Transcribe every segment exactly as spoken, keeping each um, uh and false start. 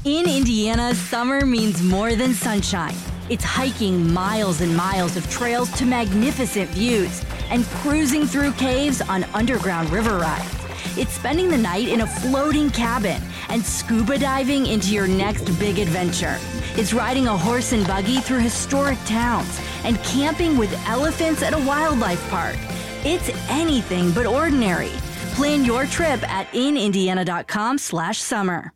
In Indiana, summer means more than sunshine. It's hiking miles and miles of trails to magnificent views and cruising through caves on underground river rides. It's spending the night in a floating cabin and scuba diving into your next big adventure. It's riding a horse and buggy through historic towns and camping with elephants at a wildlife park. It's anything but ordinary. Plan your trip at inindiana.com slash summer.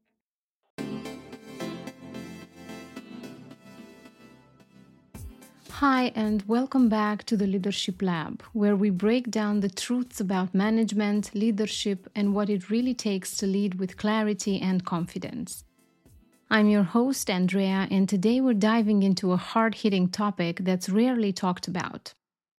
Hi, and welcome back to the Leadership Lab, where we break down the truths about management, leadership, and what it really takes to lead with clarity and confidence. I'm your host, Andrea, and today we're diving into a hard-hitting topic that's rarely talked about.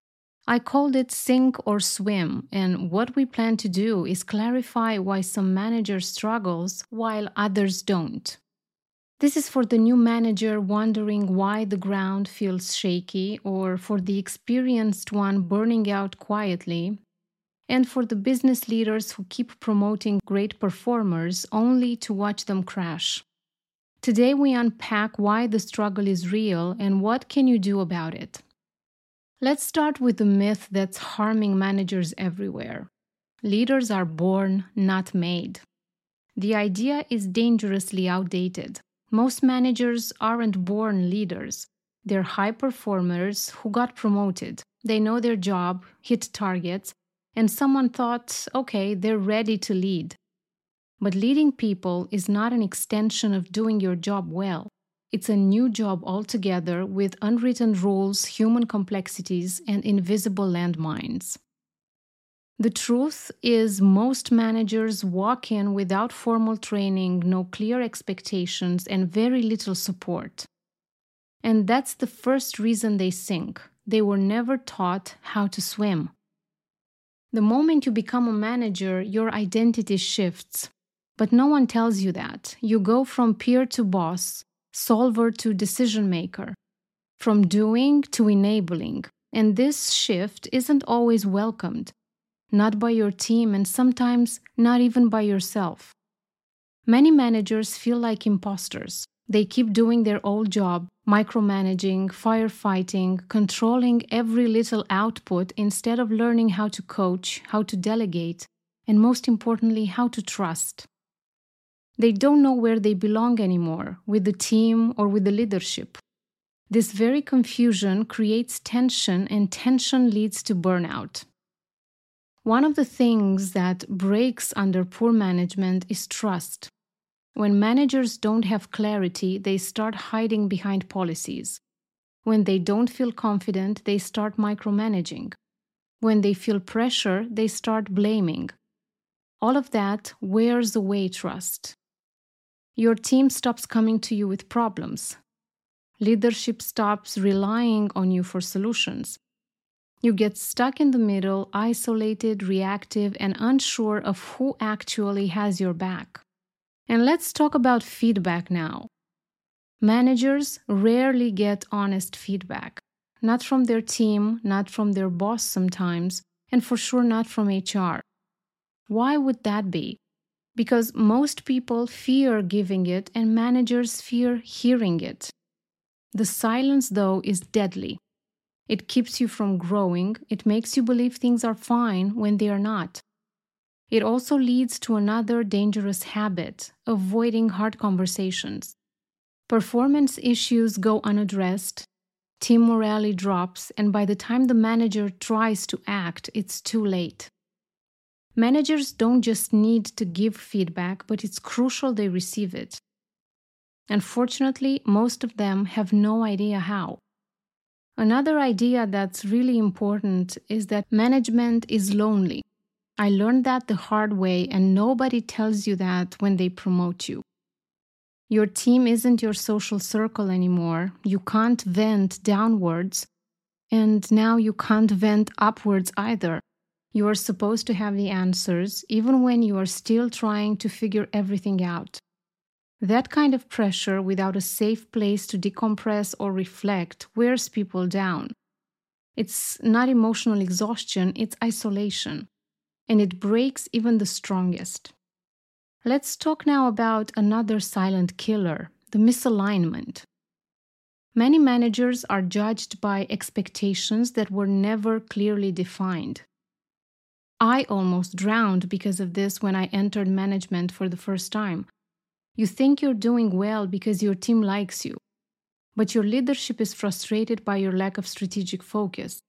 I called it Sink or Swim, and what we plan to do is clarify why some managers struggles while others don't. This is for the new manager wondering why the ground feels shaky, or for the experienced one burning out quietly, and for the business leaders who keep promoting great performers only to watch them crash. Today we unpack why the struggle is real and what can you do about it. Let's start with the myth that's harming managers everywhere. Leaders are born, not made. The idea is dangerously outdated. Most managers aren't born leaders. They're high performers who got promoted. They know their job, hit targets, and someone thought, okay, they're ready to lead. But leading people is not an extension of doing your job well. It's a new job altogether with unwritten rules, human complexities, and invisible landmines. The truth is most managers walk in without formal training, no clear expectations, and very little support. And that's the first reason they sink. They were never taught how to swim. The moment you become a manager, your identity shifts. But no one tells you that. You go from peer to boss, solver to decision maker, from doing to enabling. And this shift isn't always welcomed. Not by your team, and sometimes not even by yourself. Many managers feel like imposters. They keep doing their old job, micromanaging, firefighting, controlling every little output instead of learning how to coach, how to delegate, and most importantly, how to trust. They don't know where they belong anymore, with the team or with the leadership. This very confusion creates tension, and tension leads to burnout. One of the things that breaks under poor management is trust. When managers don't have clarity, they start hiding behind policies. When they don't feel confident, they start micromanaging. When they feel pressure, they start blaming. All of that wears away trust. Your team stops coming to you with problems. Leadership stops relying on you for solutions. You get stuck in the middle, isolated, reactive, and unsure of who actually has your back. And let's talk about feedback now. Managers rarely get honest feedback. Not from their team, not from their boss sometimes, and for sure not from H R. Why would that be? Because most people fear giving it and managers fear hearing it. The silence, though, is deadly. It keeps you from growing. It makes you believe things are fine when they are not. It also leads to another dangerous habit, avoiding hard conversations. Performance issues go unaddressed, team morale drops, and by the time the manager tries to act, it's too late. Managers don't just need to give feedback, but it's crucial they receive it. Unfortunately, most of them have no idea how. Another idea that's really important is that management is lonely. I learned that the hard way, and nobody tells you that when they promote you. Your team isn't your social circle anymore. You can't vent downwards, and now you can't vent upwards either. You are supposed to have the answers, even when you are still trying to figure everything out. That kind of pressure without a safe place to decompress or reflect wears people down. It's not emotional exhaustion, it's isolation. And it breaks even the strongest. Let's talk now about another silent killer, the misalignment. Many managers are judged by expectations that were never clearly defined. I almost drowned because of this when I entered management for the first time. You think you're doing well because your team likes you, but your leadership is frustrated by your lack of strategic focus.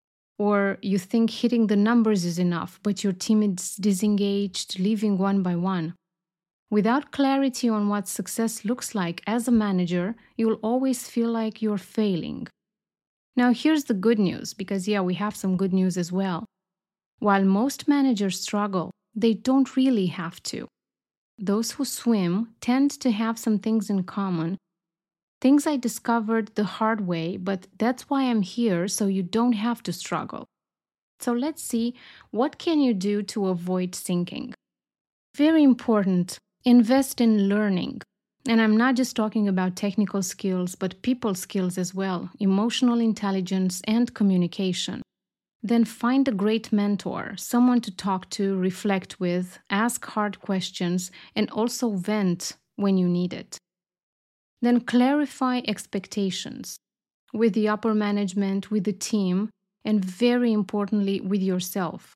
Or you think hitting the numbers is enough, but your team is disengaged, leaving one by one. Without clarity on what success looks like as a manager, you'll always feel like you're failing. Now here's the good news, because yeah, we have some good news as well. While most managers struggle, they don't really have to. Those who swim tend to have some things in common, things I discovered the hard way, but that's why I'm here, so you don't have to struggle. So let's see, what can you do to avoid sinking? Very important. Invest in learning. And I'm not just talking about technical skills, but people skills as well, emotional intelligence and communication. Then find a great mentor, someone to talk to, reflect with, ask hard questions, and also vent when you need it. Then clarify expectations with the upper management, with the team, and very importantly, with yourself.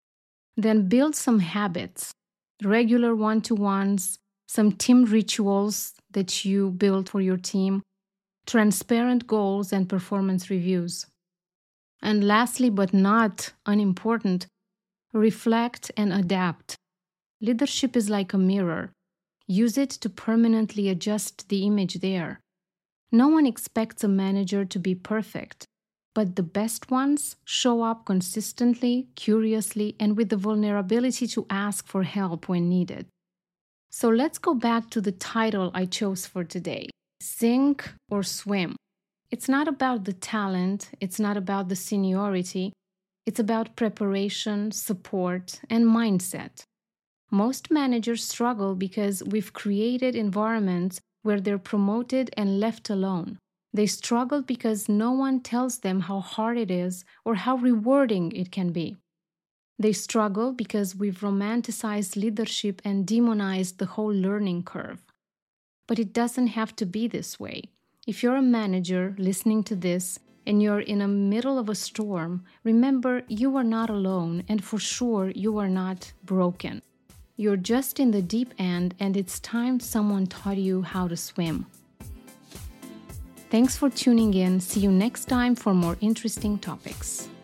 Then build some habits. Regular one-to-ones, some team rituals that you build for your team, transparent goals and performance reviews. And lastly, but not unimportant, reflect and adapt. Leadership is like a mirror. Use it to permanently adjust the image there. No one expects a manager to be perfect, but the best ones show up consistently, curiously, and with the vulnerability to ask for help when needed. So let's go back to the title I chose for today, Sink or Swim. It's not about the talent, it's not about the seniority, it's about preparation, support, and mindset. Most managers struggle because we've created environments where they're promoted and left alone. They struggle because no one tells them how hard it is or how rewarding it can be. They struggle because we've romanticized leadership and demonized the whole learning curve. But it doesn't have to be this way. If you're a manager listening to this and you're in the middle of a storm, remember you are not alone, and for sure you are not broken. You're just in the deep end, and it's time someone taught you how to swim. Thanks for tuning in. See you next time for more interesting topics.